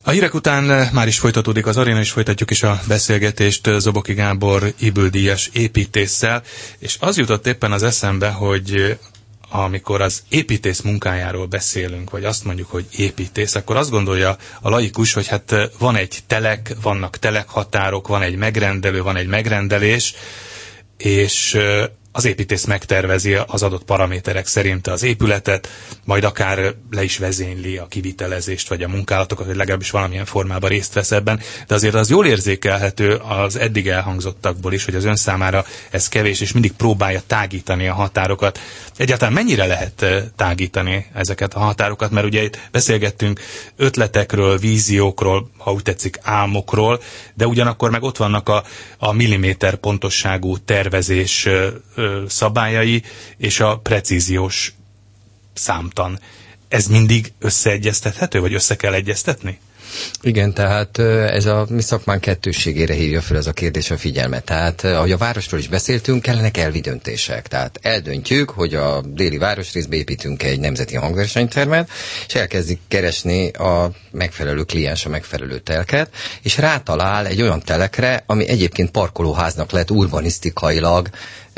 A hírek után már is folytatódik az aréna, és folytatjuk is a beszélgetést Zoboki Gábor Ybl-díjas építésszel, és az jutott éppen az eszembe, hogy amikor az építész munkájáról beszélünk, vagy azt mondjuk, hogy építész, akkor azt gondolja a laikus, hogy hát van egy telek, vannak telekhatárok, van egy megrendelő, van egy megrendelés, és az építész megtervezi az adott paraméterek szerint az épületet, majd akár le is vezényli a kivitelezést, vagy a munkálatokat, hogy legalábbis valamilyen formában részt vesz ebben, de azért az jól érzékelhető az eddig elhangzottakból is, hogy az ön számára ez kevés, és mindig próbálja tágítani a határokat. Egyáltalán mennyire lehet tágítani ezeket a határokat, mert ugye itt beszélgettünk ötletekről, víziókról, ha úgy tetszik, álmokról, de ugyanakkor meg ott vannak a milliméter pontosságú tervezés szabályai és a precíziós számtan. Ez mindig összeegyeztethető, vagy össze kell egyeztetni? Igen, tehát ez a mi szakmán kettősségére hívja fel ez a kérdés a figyelmet. Tehát, ahogy a városról is beszéltünk, kellenek elvi döntések. Tehát eldöntjük, hogy a déli városrészbe építünk egy nemzeti hangversenytermet, és elkezdik keresni a megfelelő kliens, a megfelelő telket, és rátalál egy olyan telekre, ami egyébként parkolóháznak lett urbanisztikailag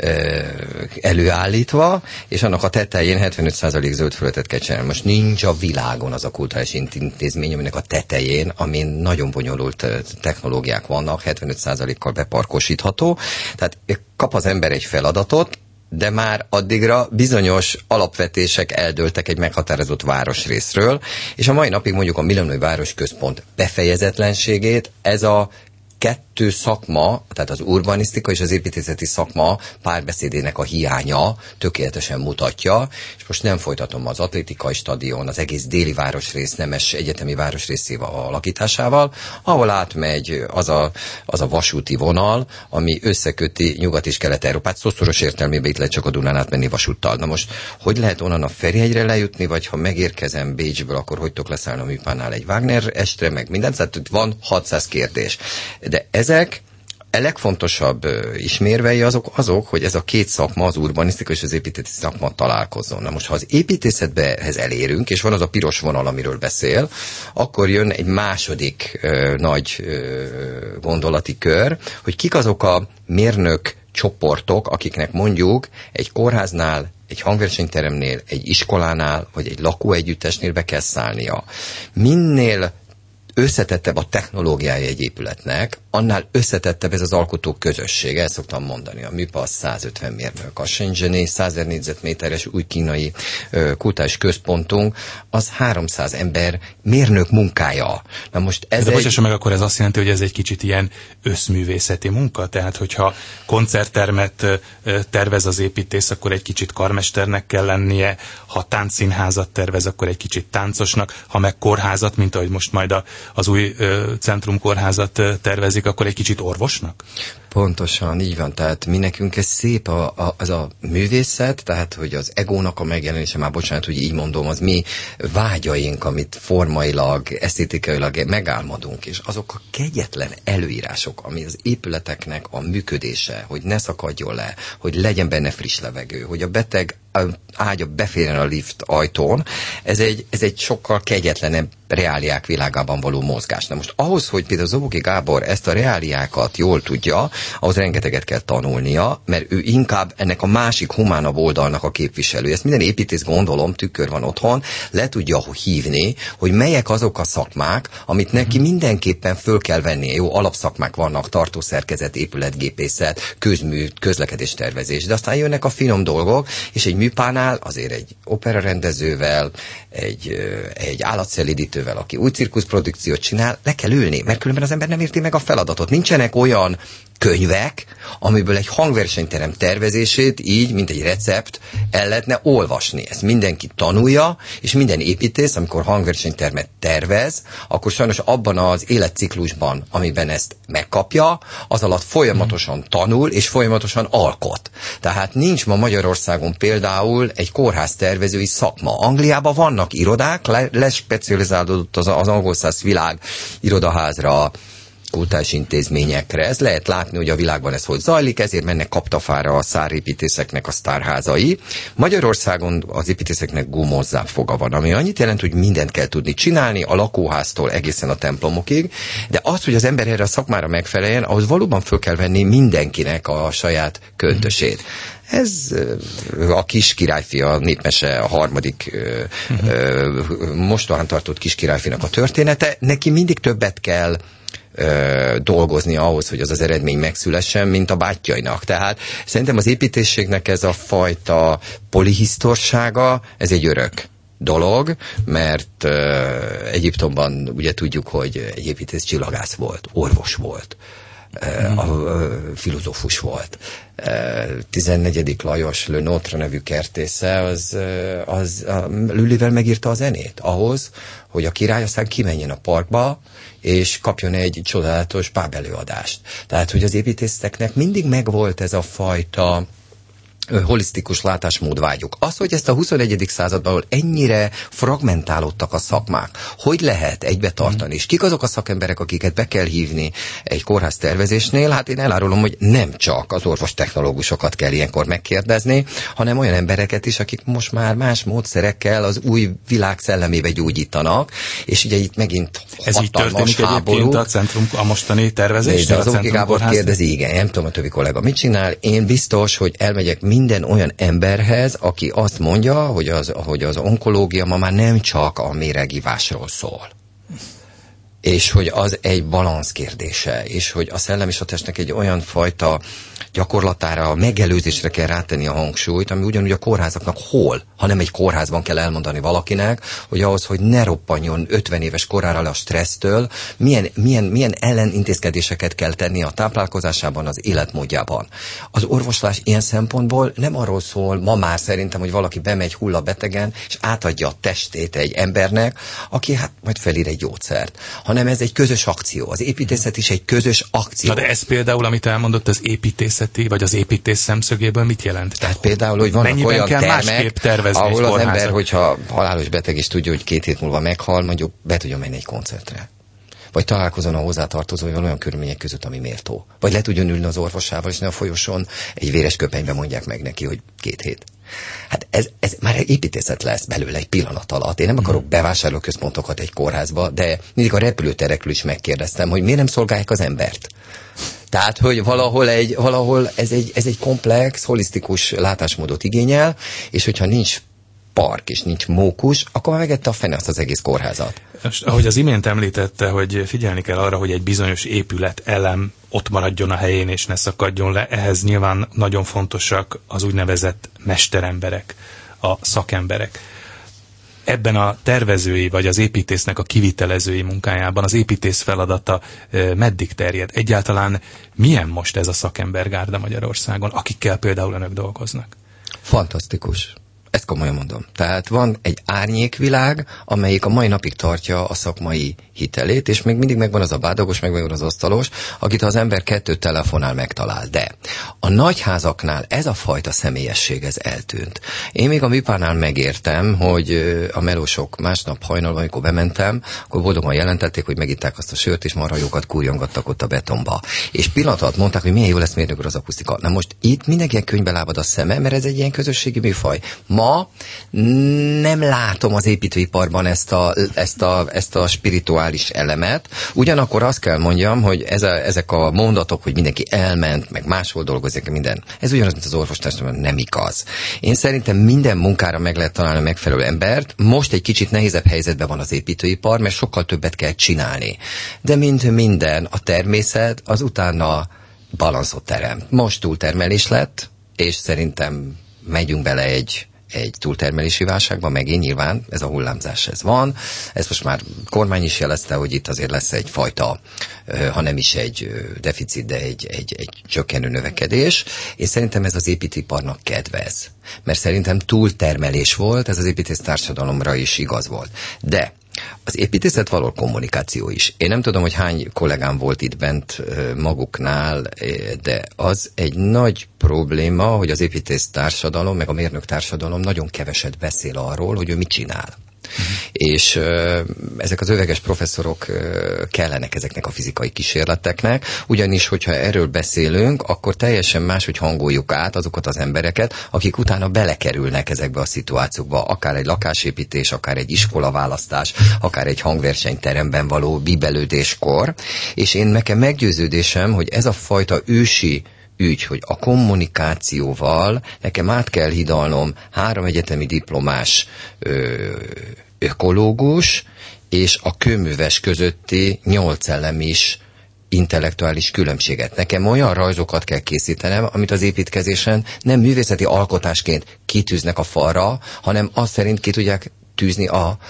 előállítva, és annak a tetején 75% zöld felületet kell csinálni. Most nincs a világon az a kulturális intézmény, aminek a tetején, amin nagyon bonyolult technológiák vannak, 75%-kal beparkosítható. Tehát kap az ember egy feladatot, de már addigra bizonyos alapvetések eldőltek egy meghatározott városrészről, és a mai napig mondjuk a Milánói Városközpont befejezetlenségét ez a kettő szakma, tehát az urbanisztika és az építészeti szakma párbeszédének a hiánya tökéletesen mutatja, és most nem folytatom az atlétikai stadion, az egész déli városrész nemes egyetemi városrészével alakításával, ahol átmegy az a vasúti vonal, ami összeköti Nyugat- és Kelet-Európát, szószoros értelmében itt lehet csak a Dunán átmenni vasúttal. Na most, hogy lehet onnan a Ferihegyre lejutni, vagy ha megérkezem Bécsből, akkor hogy tudok leszállni a Műpánál egy Wagner estre, meg mindent, tehát van 600 kérdés. De ezek a legfontosabb ismérvei azok, hogy ez a két szakma, az urbanisztika és az építészeti szakma találkozzon. Na most, ha az építészetbehez elérünk, és van az a piros vonal, amiről beszél, akkor jön egy második nagy gondolati kör, hogy kik azok a mérnök csoportok, akiknek mondjuk egy kórháznál, egy hangversenyteremnél, egy iskolánál, vagy egy lakóegyüttesnél be kell szállnia. Minél összetettebb a technológiája egy épületnek, annál összetettebb ez az alkotó közösség. El szoktam mondani, a műpa 150 mérnök, a Shenzheni 100 négyzetméteres új kínai kulturális központunk, az 300 ember mérnök munkája. Na most ez de bocsássa meg, akkor ez azt jelenti, hogy ez egy kicsit ilyen összművészeti munka? Tehát, hogyha koncerttermet tervez az építész, akkor egy kicsit karmesternek kell lennie, ha táncszínházat tervez, akkor egy kicsit táncosnak, ha meg kórházat, mint ahogy most majd az új centrumkórházat tervezik, akkor egy kicsit orvosnak? Pontosan, így van. Tehát mi nekünk ez szép az a művészet, tehát hogy az egónak a megjelenése, már bocsánat, hogy így mondom, az mi vágyaink, amit formailag, esztétikailag megálmodunk, és azok a kegyetlen előírások, ami az épületeknek a működése, hogy ne szakadjon le, hogy legyen benne friss levegő, hogy a beteg ágya beférjen a lift ajtón, ez egy sokkal kegyetlenebb reáliák világában való mozgás. Na most ahhoz, hogy például Zoboki Gábor ezt a reáliákat jól tudja, ahhoz rengeteget kell tanulnia, mert ő inkább ennek a másik humánabb oldalnak a képviselő. Ezt minden építész, gondolom, tükör van otthon, le tudja hívni, hogy melyek azok a szakmák, amit neki mindenképpen föl kell vennie. Jó, alapszakmák vannak, tartószerkezet, épületgépészet, közmű, közlekedéstervezés, de aztán jönnek a finom dolgok, és egy műpánál azért egy operarendezővel, egy állatszelídítővel, aki új cirkuszprodukciót csinál, le kell ülni, mert különben az ember nem érti meg a feladatot. Nincsenek olyan könyvek, amiből egy hangversenyterem tervezését így, mint egy recept, el lehetne olvasni. Ezt mindenki tanulja, és minden építész, amikor hangversenytermet tervez, akkor sajnos abban az életciklusban, amiben ezt megkapja, az alatt folyamatosan tanul, és folyamatosan alkot. Tehát nincs ma Magyarországon például egy kórháztervezői szakma. Angliában vannak irodák, lespecializálódott az angol száz világ irodaházra, kulturális intézményekre. Ez lehet látni, hogy a világban ez hogy zajlik, ezért mennek kaptafára a szárépítészeknek a sztárházai. Magyarországon az építészeknek gumozzább foga van, ami annyit jelent, hogy mindent kell tudni csinálni, a lakóháztól egészen a templomokig, de az, hogy az ember erre a szakmára megfeleljen, ahhoz valóban föl kell venni mindenkinek a saját köntösét. Ez a Kis királyfi, a népmese, a harmadik mostohán tartott Kis királyfinak a története. Neki mindig többet kell dolgozni ahhoz, hogy az az eredmény megszülessen, mint a bátyjainak. Tehát szerintem az építészségnek ez a fajta polihisztorsága, ez egy örök dolog, mert Egyiptomban ugye tudjuk, hogy egy építész csillagász volt, orvos volt, filozófus volt. 14. Lajos Le Notre nevű kertésze, az Lullyvel megírta a zenét ahhoz, hogy a király aztán kimenjen a parkba, és kapjon egy csodálatos pábelőadást. Tehát, hogy az építészeknek mindig megvolt ez a fajta holisztikus látásmód vágyuk. Az, hogy ezt a 21. században ennyire fragmentálódtak a szakmák, hogy lehet egybe tartani, és kik azok a szakemberek, akiket be kell hívni egy kórház tervezésnél, hát én elárulom, hogy nem csak az orvostechnológusokat kell ilyenkor megkérdezni, hanem olyan embereket is, akik most már más módszerekkel az új világ szellemébe gyógyítanak, és ugye itt megint ez így történik egyébként a centrum, a mostani tervezésnél? Az Zoboghi Gábor kérdezi, igen, nem tudom a többi kollega mit csinál, én biztos, hogy elmegyek minden olyan emberhez, aki azt mondja, hogy az onkológia ma már nem csak a méregivásról szól. És hogy az egy balansz kérdése, és hogy a szellem és a testnek egy olyan fajta gyakorlatára, megelőzésre kell rátenni a hangsúlyt, ami ugyanúgy a kórházaknak hol, hanem egy kórházban kell elmondani valakinek, hogy ahhoz, hogy ne roppanjon 50 éves korára le a stressztől, milyen ellenintézkedéseket kell tenni a táplálkozásában, az életmódjában. Az orvoslás ilyen szempontból nem arról szól ma már szerintem, hogy valaki bemegy hullabetegen, és átadja a testét egy embernek, aki hát majd felír egy gyógyszert, hanem ez egy közös akció. Az építészet is egy közös akció. Na de ez például, amit elmondott, az építészeti, vagy az építész szemszögéből mit jelent? Tehát például, hogy vannak olyan termek, ahol az ember, hogyha halálos beteg is tudja, hogy 2 hét múlva meghal, mondjuk be tudja menni egy koncertre. Vagy találkozon a hozzátartozóival olyan körülmények között, ami méltó. Vagy le tudjon ülni az orvosával, és ne a folyosón egy véres köpenyben mondják meg neki, hogy 2 hét. Hát ez már építészet lesz belőle egy pillanat alatt. Én nem akarok bevásárlóközpontokat egy kórházba, de mindig a repülőterekről is megkérdeztem, hogy miért nem szolgálják az embert. Tehát, hogy valahol ez egy komplex, holisztikus látásmódot igényel, és hogyha nincs park és nincs mókus, akkor már megette a fene azt az egész kórházat. Most, ahogy az imént említette, hogy figyelni kell arra, hogy egy bizonyos épület elem ott maradjon a helyén és ne szakadjon le, ehhez nyilván nagyon fontosak az úgynevezett mesteremberek, a szakemberek. Ebben a tervezői vagy az építésznek a kivitelezői munkájában az építész feladata meddig terjed? Egyáltalán milyen most ez a szakembergárda Magyarországon, akikkel például önök dolgoznak? Fantasztikus. Ezt komolyan mondom. Tehát van egy árnyékvilág, amelyik a mai napig tartja a szakmai hitelét, és még mindig megvan az a bádogos, megvan az asztalos, akit az ember 2 telefonál megtalál. De a nagyházaknál ez a fajta személyesség, ez eltűnt. Én még a műpánál megértem, hogy a melósok másnap hajnalban, amikor bementem, akkor boldogan jelentették, hogy megitták azt a sört, és marhajókat kúrjongattak ott a betonba. És pillanatot mondták, hogy milyen jó lesz mérnök az akusztika. Na most itt mindenki könyvbe lábad a szeme, mert ez egy ilyen közösségi műfaj. Ma nem látom az építőiparban ezt a spirituális elemet. Ugyanakkor azt kell mondjam, hogy ezek a mondatok, hogy mindenki elment, meg máshol dolgozik, minden, ez ugyanaz, mint az orvostársadalomban, nem igaz. Én szerintem minden munkára meg lehet találni a megfelelő embert. Most egy kicsit nehézebb helyzetben van az építőipar, mert sokkal többet kell csinálni. De mint minden, a természet az utána balanszot teremt. Most túltermelés lett, és szerintem megyünk bele egy túltermelési válságban, megint nyilván ez a hullámzás ez van. Ez most már kormány is jelezte, hogy itt azért lesz egyfajta, ha nem is egy deficit, de egy csökkenő növekedés, és szerintem ez az építőiparnak kedvez. Mert szerintem túltermelés volt, ez az építész társadalomra is igaz volt. De az építészet való kommunikáció is. Én nem tudom, hogy hány kollégám volt itt bent maguknál, de az egy nagy probléma, hogy az építész társadalom, meg a mérnök társadalom nagyon keveset beszél arról, hogy ő mit csinál. És ezek az öveges professzorok kellenek ezeknek a fizikai kísérleteknek, ugyanis, hogyha erről beszélünk, akkor teljesen máshogy hangoljuk át azokat az embereket, akik utána belekerülnek ezekbe a szituációkba, akár egy lakásépítés, akár egy iskolaválasztás, akár egy hangversenyteremben való bíbelődéskor, és én nekem meggyőződésem, hogy ez a fajta ősi ügy, hogy a kommunikációval nekem át kell hidalnom 3 egyetemi diplomás ökológus és a kőműves közötti 8 elemis intellektuális különbséget. Nekem olyan rajzokat kell készítenem, amit az építkezésen nem művészeti alkotásként kitűznek a falra, hanem azt szerint ki tudják tűzni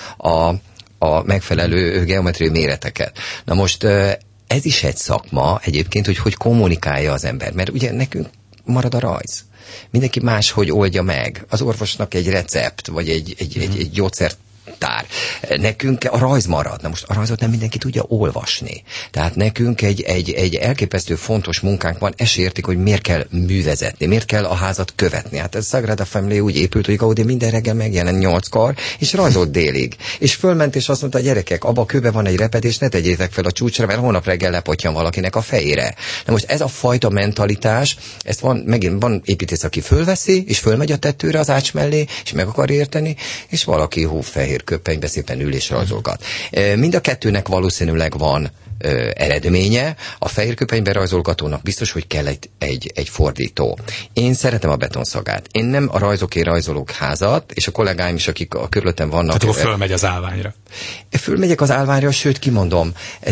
a megfelelő geometriai méreteket. Na most ez is egy szakma egyébként, hogy kommunikálja az ember, mert ugye nekünk marad a rajz. Mindenki máshogy oldja meg. Az orvosnak egy recept, vagy egy gyógyszert tár. Nekünk a rajz marad. Na most a rajzot nem mindenki tudja olvasni. Tehát nekünk egy elképesztő fontos munkánk van, ezt értik, hogy miért kell művezetni, miért kell a házat követni. Hát ez Sagrada Familia úgy épült, hogy Gaudí minden reggel megjelent 8-kor, és rajzolt délig. És fölment, és azt mondta, a gyerekek, abba a kőbe van egy repedés, ne tegyétek fel a csúcsra, mert holnap reggel lepottyan valakinek a fejére. Na most ez a fajta mentalitás, ezt megint van építész, aki fölveszi, és fölmegy a tetőre az ács mellé, és meg akar érteni, és valaki hófehér köpenybe szépen ül és rajzolgat. Mind a kettőnek valószínűleg van eredménye. A fehér köpenyben rajzolgatónak biztos, hogy kell egy fordító. Én szeretem a betonszagát. Én nem a rajzokért rajzolok házat, és a kollégáim is, akik a körülöttem vannak. Tehát akkor fölmegy az állványra. Fölmegyek az állványra, sőt kimondom, ez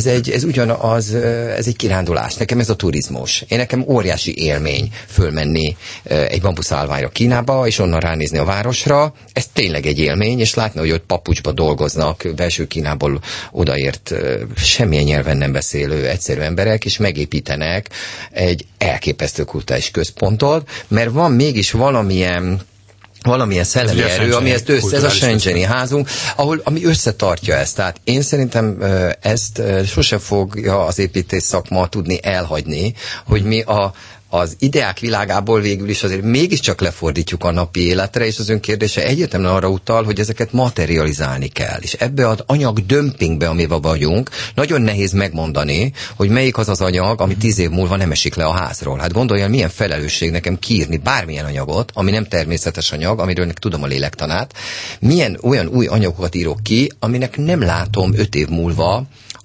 egy kirándulás. Nekem ez a turizmus. Nekem óriási élmény fölmenni egy bambuszállványra Kínába, és onnan ránézni a városra. Ez tényleg egy élmény, és látni, hogy ott papucsba dolgoznak, belső Kínából odaért semmilyen nyelven nem beszélő egyszerű emberek, és megépítenek egy elképesztő kulturális központot, mert van mégis valamilyen szellemi erő, ami ez a Shenzheni házunk, ami összetartja ezt. Tehát én szerintem ezt sosem fogja az építész szakma tudni elhagyni, hogy mi az ideák világából végül is azért mégiscsak lefordítjuk a napi életre, és az ön kérdése egyértelműen arra utal, hogy ezeket materializálni kell. És ebbe az anyag dömpingbe, amiben vagyunk, nagyon nehéz megmondani, hogy melyik az az anyag, ami 10 év múlva nem esik le a házról. Hát gondoljál, milyen felelősség nekem kiírni bármilyen anyagot, ami nem természetes anyag, amiről tudom a lélektanát, milyen olyan új anyagokat írok ki, aminek nem látom 5 év múlva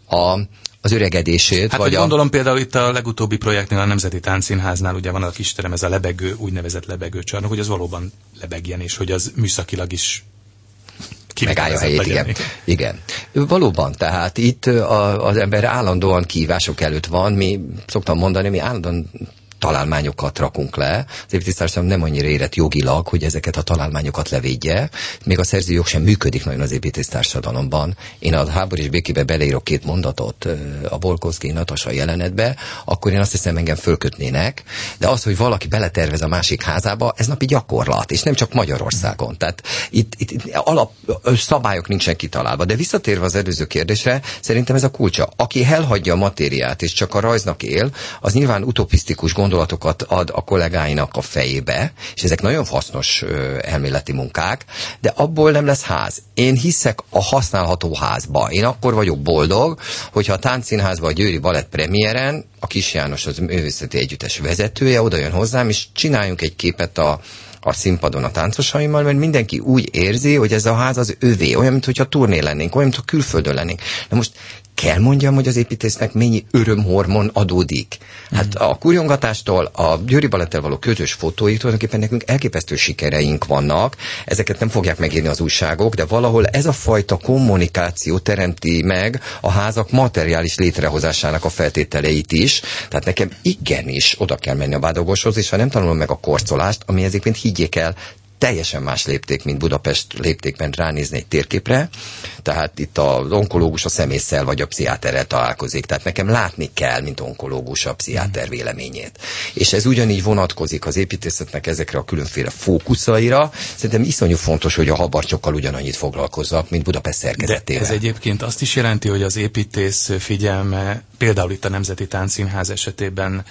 az öregedését. Hát vagy gondolom például itt a legutóbbi projektnél, a Nemzeti Táncszínháznál ugye van a kisterem, ez a lebegő, úgynevezett lebegőcsarnok, hogy az valóban lebegjen, és hogy az műszakilag is megállja a helyét, igen. Valóban, tehát itt az ember állandóan kihívások előtt van, mi szoktam mondani, mi állandóan találmányokat rakunk le. Az építésztársaság nem annyira érett jogilag, hogy ezeket a találmányokat levédje. Még a szerzőjog sem működik nagyon az építésztársadalomban. Én a Háború és békébe beleírok 2 mondatot a Bolkowski Natasa jelenetbe, akkor én azt hiszem, engem fölkötnének, de az, hogy valaki beletervez a másik házába, ez napi gyakorlat, és nem csak Magyarországon. Tehát itt alap szabályok nincsenek kitalálva. De visszatérve az előző kérdésre, szerintem ez a kulcsa. Aki elhagyja a matériát, és csak a rajznak él, az nyilván utopisztikus gondolatokat ad a kollégáinak a fejébe, és ezek nagyon hasznos elméleti munkák, de abból nem lesz ház. Én hiszek a használható házba. Én akkor vagyok boldog, hogyha a Táncszínházban a Győri Balett premiéren a Kis János, az művészeti együttes vezetője, oda jön hozzám, és csináljunk egy képet a színpadon a táncosaimmal, mert mindenki úgy érzi, hogy ez a ház az övé, olyan, mintha turné lennénk, olyan, mintha külföldön lennénk. Na most kell mondjam, hogy az építésznek mennyi örömhormon adódik. Hát a kurjongatástól, a Győri Balettel való közös fotóig tulajdonképpen nekünk elképesztő sikereink vannak, ezeket nem fogják megírni az újságok, de valahol ez a fajta kommunikáció teremti meg a házak materiális létrehozásának a feltételeit is. Tehát nekem igenis oda kell menni a bádogoshoz, és ha nem tanulom meg a korcolást, ami egyébként higgyék el, teljesen más lépték, mint Budapest léptékben ránézni egy térképre. Tehát itt az onkológus a szemésszel vagy a pszichiáterrel találkozik. Tehát nekem látni kell, mint onkológus a pszichiáter véleményét. És ez ugyanígy vonatkozik az építészetnek ezekre a különféle fókuszaira. Szerintem iszonyú fontos, hogy a habarcsokkal ugyanannyit foglalkozzak, mint Budapest szerkezetével. De ez egyébként azt is jelenti, hogy az építész figyelme, például itt a Nemzeti Táncszínház esetében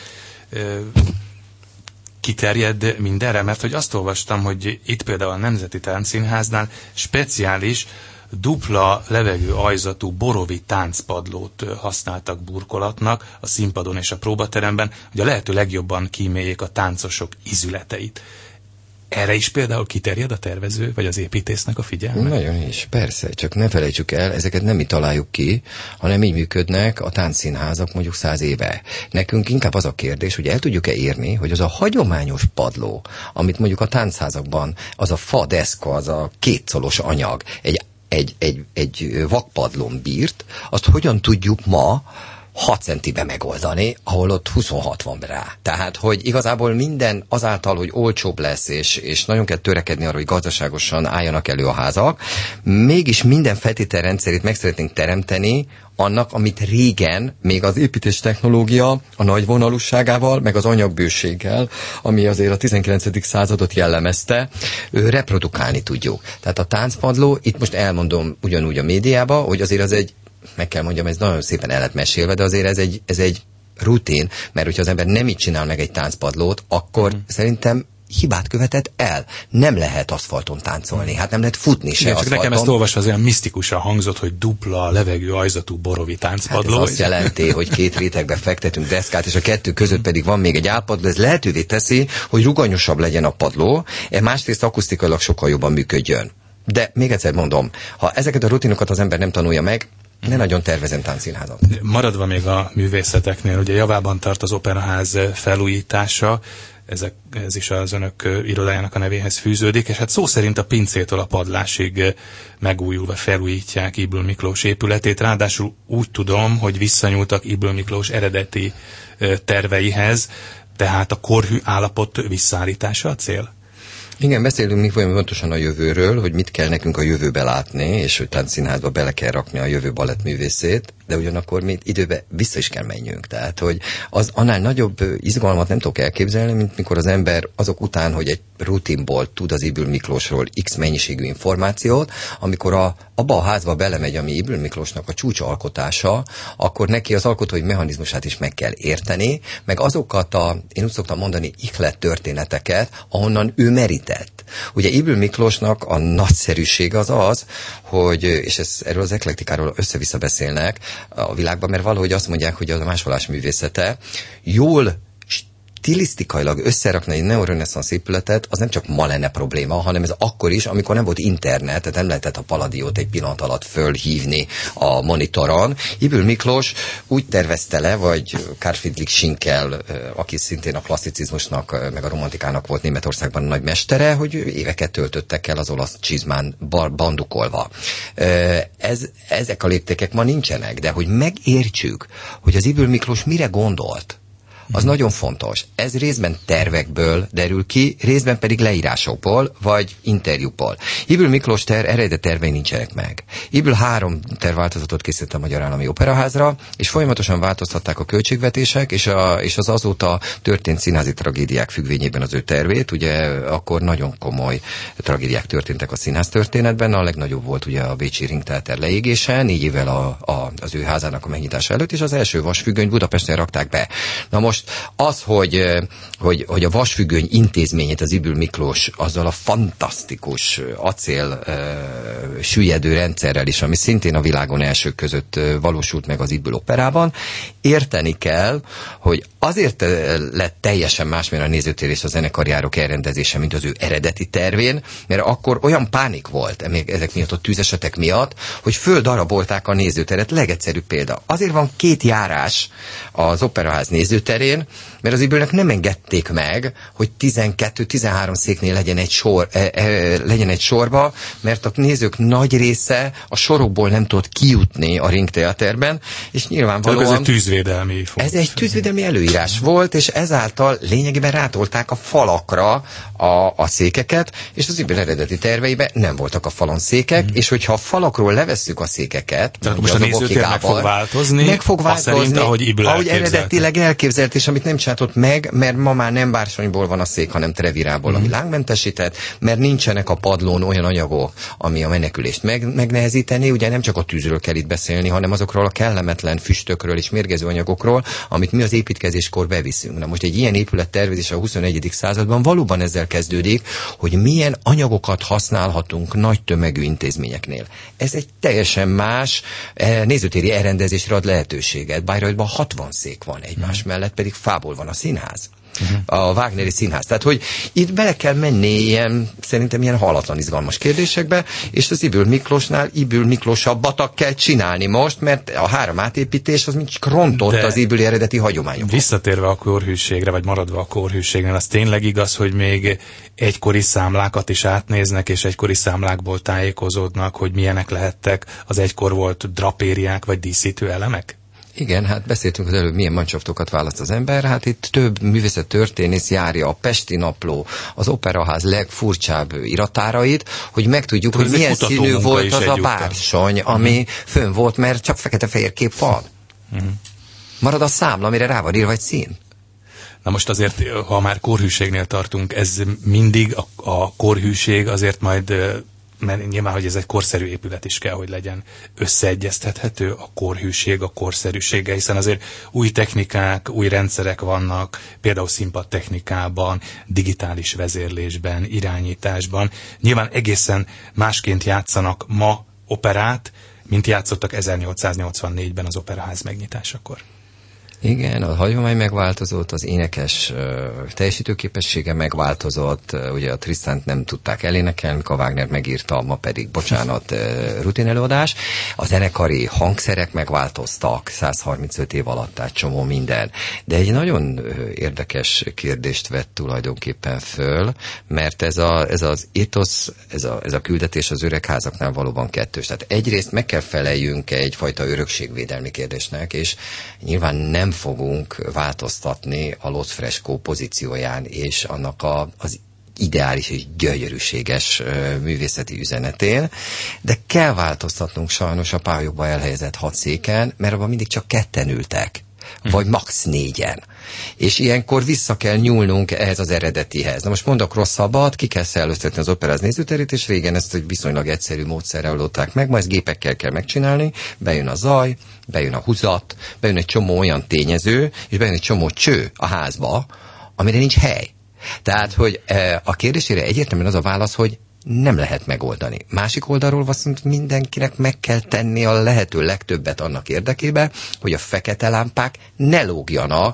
kiterjed mindenre, mert hogy azt olvastam, hogy itt például a Nemzeti Táncszínháznál speciális dupla levegő ajzatú borovi táncpadlót használtak burkolatnak a színpadon és a próbateremben, hogy a lehető legjobban kíméljék a táncosok ízületeit. Erre is például kiterjed a tervező, vagy az építésznek a figyelme? Nagyon is, persze, csak ne felejtsük el, ezeket nem mi találjuk ki, hanem így működnek a táncszínházak mondjuk 100 éve. Nekünk inkább az a kérdés, hogy el tudjuk-e érni, hogy az a hagyományos padló, amit mondjuk a táncházakban, az a fadeszka, az a 2 colos anyag, egy vakpadlón bírt, azt hogyan tudjuk ma 6 centibe megoldani, ahol ott 26 van rá. Tehát, hogy igazából minden azáltal, hogy olcsóbb lesz, és nagyon kell törekedni arra, hogy gazdaságosan álljanak elő a házak, mégis minden feltételrendszerét meg szeretnénk teremteni annak, amit régen, még az építés technológia a nagy vonalusságával, meg az anyagbőséggel, ami azért a 19. századot jellemezte, reprodukálni tudjuk. Tehát a táncpadló, itt most elmondom ugyanúgy a médiába, hogy azért az egy, meg kell mondjam, ez nagyon szépen el lett mesélve, de azért ez egy rutin, mert hogyha az ember nem így csinál meg egy táncpadlót, akkor szerintem hibát követett el. Nem lehet aszfalton táncolni, hát nem lehet futni se aszfalton. Csak nekem ezt olvasva az olyan misztikusan hangzott, hogy dupla levegő ajzatú borovi táncpadló. Hát ez azt jelenti, hogy 2 rétegbe fektetünk deszkát, és a 2 között pedig van még egy álpadló, ez lehetővé teszi, hogy rugalmasabb legyen a padló, másrészt akusztikailag sokkal jobban működjön. De még egyszer mondom, ha ezeket a rutinokat az ember nem tanulja meg, ne nagyon tervezem táncszínházat. Maradva még a művészeteknél, ugye javában tart az Operaház felújítása, ez is az önök irodájának a nevéhez fűződik, és hát szó szerint a pincétől a padlásig megújulva felújítják Ybl Miklós épületét, ráadásul úgy tudom, hogy visszanyúltak Ybl Miklós eredeti terveihez, tehát a korhű állapot visszaállítása a cél? Igen, beszélünk mi folyamatosan a jövőről, hogy mit kell nekünk a jövőbe látni, és hogy táncszínházba bele kell rakni a jövő balettművészét, de ugyanakkor mi időbe vissza is kell menjünk. Tehát, hogy az annál nagyobb izgalmat nem tudok elképzelni, mint mikor az ember azok után, hogy egy rutinból tud az Ybl Miklósról X mennyiségű információt, amikor abba a házba belemegy, ami Ybl Miklósnak a csúcsalkotása, akkor neki az alkotói mechanizmusát is meg kell érteni, meg azokat én úgy szoktam mondani, ihlet történeteket, ahonnan ő merített. Ugye Ybl Miklósnak a nagyszerűsége az, hogy, és erről az eklektikáról össze-vissza beszélnek a világban, mert valahogy azt mondják, hogy a másolás művészete jól stilisztikailag összerakni egy neoreneszánsz épületet, az nem csak ma lenne probléma, hanem ez akkor is, amikor nem volt internet, tehát nem lehetett a Palladiót egy pillanat alatt fölhívni a monitoron. Ybl Miklós úgy tervezte le, vagy Carl Friedrich Schinkel, aki szintén a klasszicizmusnak, meg a romantikának volt Németországban a nagy mestere, hogy éveket töltöttek el az olasz csizmán bandukolva. Ezek a léptékek ma nincsenek, de hogy megértsük, hogy az Ybl Miklós mire gondolt, az nagyon fontos. Ez részben tervekből derül ki, részben pedig leírásokból, vagy interjúból. Ybl Miklós eredeti tervei nincsenek meg. Ybl 3 tervváltozatot készített a Magyar Állami Operaházra, és folyamatosan változtatták a költségvetések, és az azóta történt színházi tragédiák függvényében az ő tervét. Ugye akkor nagyon komoly tragédiák történtek a színház történetben. A legnagyobb volt ugye a bécsi Ringteáter leégése, 4 évvel az ő házának a megnyitása előtt, és az első vasfüggönyt Budapesten rakták be. Na most az, hogy a vasfüggöny intézményét az Ybl Miklós azzal a fantasztikus acél süllyedő rendszerrel is, ami szintén a világon elsők között valósult meg az Ybl Operában, érteni kell, hogy azért lett teljesen másmilyen a nézőtér és a zenekarjárok elrendezése, mint az ő eredeti tervén, mert akkor olyan pánik volt ezek miatt, a tűzesetek miatt, hogy földarabolták a nézőteret. Legegyszerűbb példa. Azért van 2 járás az Operaház nézőterén, mert az Ybl-nek nem engedték meg, hogy 12-13 széknél legyen egy sorba, mert a nézők nagy része a sorokból nem tudott kijutni a Ringteáterben, és nyilvánvalóan... Ez egy tűzvédelmi funkció. Ez egy tűzvédelmi előírás volt, és ezáltal lényegében rátolták a falakra a székeket, és az Ybl eredeti terveiben nem voltak a falon székek, és hogyha a falakról levesszük a székeket... Tehát most a nézőtér meg fog változni, ahogy eredetileg elképzelt műveltés, amit nem csináltott meg, mert ma már nem bársonyból van a szék, hanem trevirából, ami lángmentesített, mert nincsenek a padlón olyan anyagok, ami a menekülést megnehezíteni. Ugye nem csak a tűzről kell itt beszélni, hanem azokról a kellemetlen füstökről és mérgező anyagokról, amit mi az építkezéskor beviszünk. Na most egy ilyen épülettervezés a 21. században valóban ezzel kezdődik, hogy milyen anyagokat használhatunk nagy tömegű intézményeknél. Ez egy teljesen más nézőtéri elrendezésre ad lehetőséget. Bayreuthban 60 szék van egymás mellett, pedig fából van a színház. A Wagneri Színház. Tehát, hogy itt bele kell menni szerintem ilyen halatlan izgalmas kérdésekbe, és az Ybl Miklósnál Ybl Miklósabbat kell csinálni most, mert a 3 átépítés az mind rontott az ybli eredeti hagyományokon. Visszatérve a kórhűségre, vagy maradva a kórhűségnél, az tényleg igaz, hogy még egykori számlákat is átnéznek, és egykori számlákból tájékozódnak, hogy milyenek lehettek az egykor volt drapériák, vagy díszítő elemek? Igen, hát beszéltünk az előbb, milyen mancsaftokat választ az ember, hát itt több művészettörténész járja a Pesti Napló, az Operaház legfurcsább iratárait, hogy megtudjuk, hogy milyen színű volt az a bársony, ami fönn volt, mert csak fekete-fehér kép van. Marad a számla, amire rá van írva egy szín. Na most azért, ha már kórhűségnél tartunk, ez mindig a kórhűség azért majd, mert nyilván, hogy ez egy korszerű épület is kell, hogy legyen, összeegyeztethető a kórhűség a korszerűséggel, hiszen azért új technikák, új rendszerek vannak, például színpadtechnikában, digitális vezérlésben, irányításban. Nyilván egészen másként játszanak ma operát, mint játszottak 1884-ben az Operaház megnyitásakor. Igen, a hagyomány megváltozott, az énekes teljesítőképessége megváltozott, ugye a Tristant nem tudták elénekelni, mikor Wagner megírta, ma pedig, bocsánat, rutinelőadás. A zenekari hangszerek megváltoztak 135 év alatt, tehát csomó minden. De egy nagyon érdekes kérdést vett tulajdonképpen föl, mert ez az etosz, ez a küldetés az öregházaknál valóban kettős. Tehát egyrészt meg kell feleljünk egyfajta örökségvédelmi kérdésnek, és nyilván nem fogunk változtatni a Los Fresco pozícióján és annak az ideális és gyönyörűséges művészeti üzenetén, de kell változtatnunk sajnos a pályokba elhelyezett 6 széken, mert abban mindig csak 2 ültek, vagy max. 4-en. És ilyenkor vissza kell nyúlnunk ehhez az eredetihez. Na most mondok rosszabbat, ki kell szellőztetni az Operáz nézőterét, és régen ezt egy viszonylag egyszerű módszerrel oldották meg, ma ezt gépekkel kell megcsinálni, bejön a zaj, bejön a húzat, bejön egy csomó olyan tényező, és bejön egy csomó cső a házba, amire nincs hely. Tehát, hogy a kérdésére egyértelműen az a válasz, hogy nem lehet megoldani. Másik oldalról viszont mindenkinek meg kell tenni a lehető legtöbbet annak érdekében, hogy a fekete lámpák ne lógjanak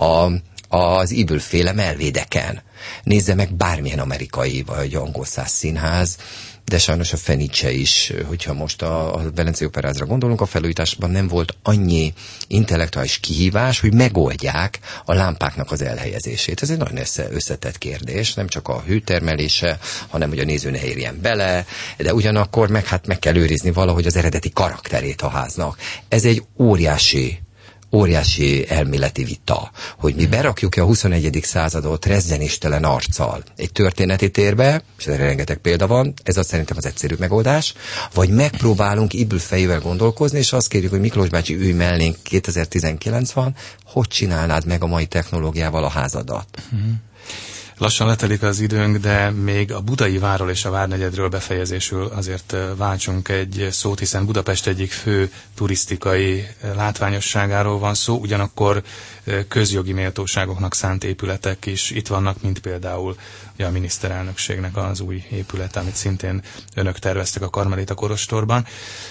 az Ybl-féle melvédeken. Nézze meg bármilyen amerikai vagy angol száz színház, de sajnos a Fenice is, hogyha most a Velencei Operázra gondolunk, a felújításban nem volt annyi intellektuális kihívás, hogy megoldják a lámpáknak az elhelyezését. Ez egy nagyon összetett kérdés, nem csak a hőtermelése, hanem hogy a néző ne érjen bele, de ugyanakkor meg kell őrizni valahogy az eredeti karakterét a háznak. Ez egy óriási elméleti vita, hogy mi berakjuk-e a 21. századot rezzenéstelen arccal egy történeti térbe, és erre rengeteg példa van, ez az szerintem az egyszerű megoldás, vagy megpróbálunk Ybl fejével gondolkozni, és azt kérjük, hogy Miklós bácsi, ülj mellénk, 2019 van, hogy csinálnád meg a mai technológiával a házadat? Lassan letelik az időnk, de még a budai várról és a várnegyedről befejezésül azért váltsunk egy szót, hiszen Budapest egyik fő turisztikai látványosságáról van szó, ugyanakkor közjogi méltóságoknak szánt épületek is itt vannak, mint például a miniszterelnökségnek az új épülete, amit szintén önök terveztek a Karmelita kolostorban.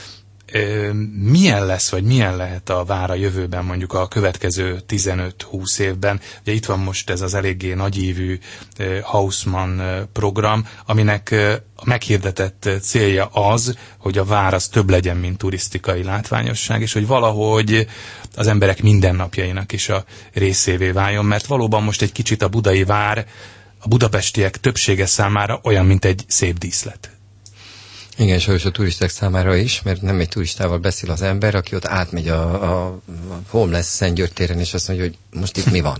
Milyen lesz, vagy milyen lehet a vár a jövőben, mondjuk a következő 15-20 évben? Ugye itt van most ez az eléggé nagyívű Haussmann program, aminek a meghirdetett célja az, hogy a vár az több legyen, mint turisztikai látványosság, és hogy valahogy az emberek mindennapjainak is a részévé váljon, mert valóban most egy kicsit a budai vár a budapestiek többsége számára olyan, mint egy szép díszlet. Igen, sajnos a turisták számára is, mert nem egy turistával beszél az ember, aki ott átmegy a Homeless Szentgyörgy téren, és azt mondja, hogy most itt mi van.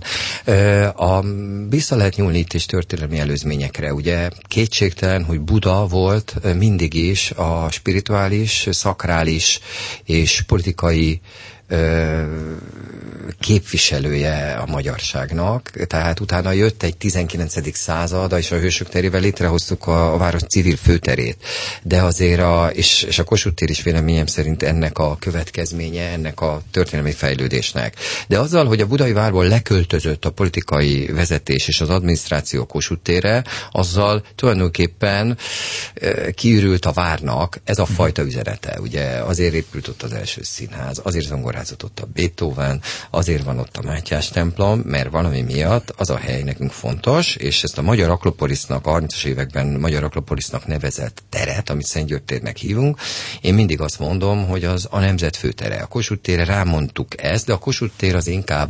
Vissza lehet nyúlni itt is történelmi előzményekre. Ugye kétségtelen, hogy Buda volt mindig is a spirituális, szakrális és politikai képviselője a magyarságnak, tehát utána jött egy 19. század, és a Hősök terével létrehoztuk a város civil főterét. De azért és a Kossuth tér is véleményem szerint ennek a következménye, ennek a történelmi fejlődésnek. De azzal, hogy a Budai várból leköltözött a politikai vezetés és az adminisztráció Kossuth térre, azzal tulajdonképpen kiürült a várnak ez a fajta üzenete. Ugye azért épült ott az első színház, azért zongorázott ott a Beethoven, azért van ott a Mátyás templom, mert valami miatt az a hely nekünk fontos, és ezt a Magyar Akropolisznak, a 30-as években Magyar Akropolisznak nevezett teret, amit Szentgyörgy térnek hívunk, én mindig azt mondom, hogy az a nemzet főtere. A Kossuth térre rámondtuk ezt, de a Kossuth tér az inkább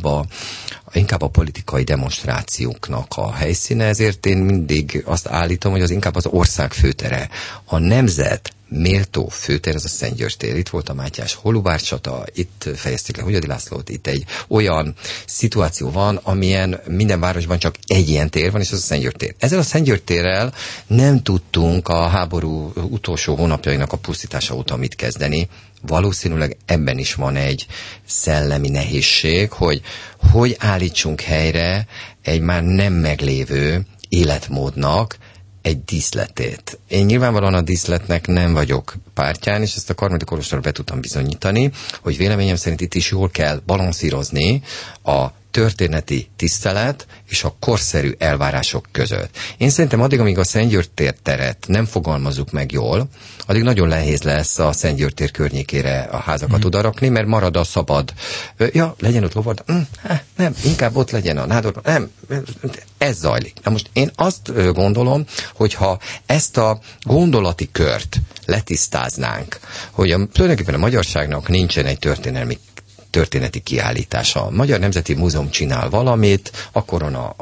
a politikai demonstrációknak a helyszíne, ezért én mindig azt állítom, hogy az inkább az ország főtere. A nemzet méltó főtér az a Szentgyörgy tér. Itt volt a Mátyás Holubár csata, itt fejezték le Hunyadi Lászlót, itt egy olyan szituáció van, amilyen minden városban csak egy ilyen tér van, és az a Szentgyörgy tér. Ezzel a Szentgyörgy térrel nem tudtunk a háború utolsó hónapjainak a pusztítása óta mit kezdeni. Valószínűleg ebben is van egy szellemi nehézség, hogy állítsunk helyre egy már nem meglévő életmódnak egy díszletét. Én nyilvánvalóan a díszletnek nem vagyok pártján, és ezt a Karmeli Kolostorra be tudtam bizonyítani, hogy véleményem szerint itt is jól kell balanszírozni a történeti tisztelet és a korszerű elvárások között. Én szerintem addig, amíg a Szentgyörgy tér teret nem fogalmazzuk meg jól, addig nagyon nehéz lesz a Szentgyörgy tér környékére a házakat odarakni, mert marad a szabad. Legyen ott lovarda. Nem, inkább ott legyen a nádor. Nem, ez zajlik. Na most én azt gondolom, hogyha ezt a gondolati kört letisztáznánk, hogy tulajdonképpen a magyarságnak nincsen egy történeti kiállítása. A Magyar Nemzeti Múzeum csinál valamit, akkor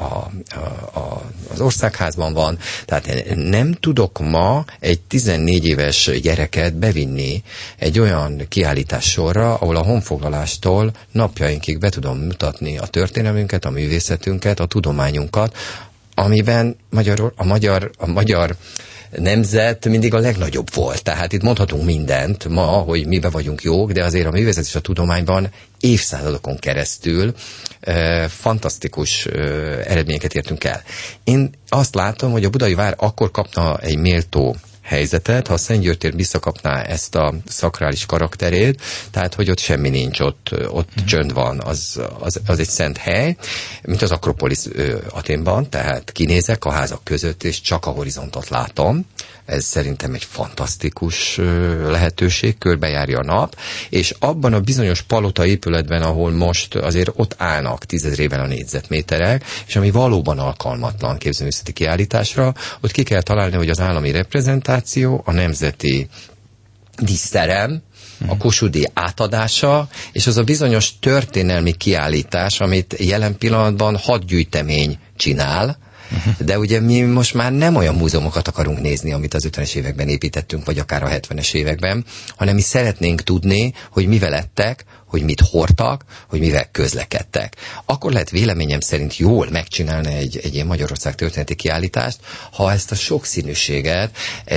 az Országházban van, tehát nem tudok ma egy 14 éves gyereket bevinni egy olyan kiállítás sorra, ahol a honfoglalástól napjainkig be tudom mutatni a történelmünket, a művészetünket, a tudományunkat, amiben a magyar nemzet mindig a legnagyobb volt. Tehát itt mondhatunk mindent ma, hogy mibe vagyunk jók, de azért a művészet és a tudományban évszázadokon keresztül fantasztikus eredményeket értünk el. Én azt látom, hogy a Budai vár akkor kapna egy méltó helyzetet, ha a Szentgyörgy tér visszakapná ezt a szakrális karakterét, tehát hogy ott semmi nincs, ott csönd van, az egy szent hely, mint az Akropolisz Athénban, tehát kinézek a házak között, és csak a horizontot látom. Ez szerintem egy fantasztikus lehetőség, körbejárja a nap, és abban a bizonyos palota épületben, ahol most azért ott állnak 10 000-ével a négyzetméterek, és ami valóban alkalmatlan képzőművészeti kiállításra, ott ki kell találni, hogy az állami reprezentáció, a nemzeti díszterem, a Kossuth-díj átadása, és az a bizonyos történelmi kiállítás, amit jelen pillanatban 6 gyűjtemény csinál, de ugye mi most már nem olyan múzeumokat akarunk nézni, amit az 50-es években építettünk, vagy akár a 70-es években, hanem mi szeretnénk tudni, hogy mivel ettek, hogy mit hordtak, hogy mivel közlekedtek. Akkor lehet véleményem szerint jól megcsinálni egy ilyen Magyarország történeti kiállítást, ha ezt a sokszínűséget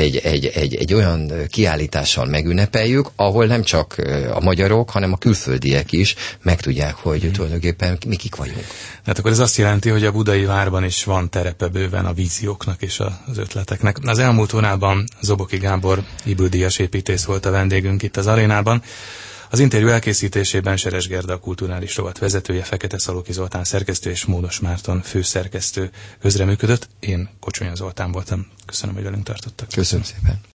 egy olyan kiállítással megünnepeljük, ahol nem csak a magyarok, hanem a külföldiek is megtudják, hogy tulajdonképpen mi kik vagyunk. Hát akkor ez azt jelenti, hogy a Budai várban is van terepe bőven a vízióknak és az ötleteknek. Az elmúlt hónapban Zoboki Gábor Ybl-díjas építész volt a vendégünk itt az arénában. Az interjú elkészítésében Seres Gerda, a kulturális rovat vezetője, Fekete Szalóki Zoltán szerkesztő és Módos Márton főszerkesztő közreműködött. Én Kocsonya Zoltán voltam. Köszönöm, hogy velünk tartottak. Köszönöm szépen.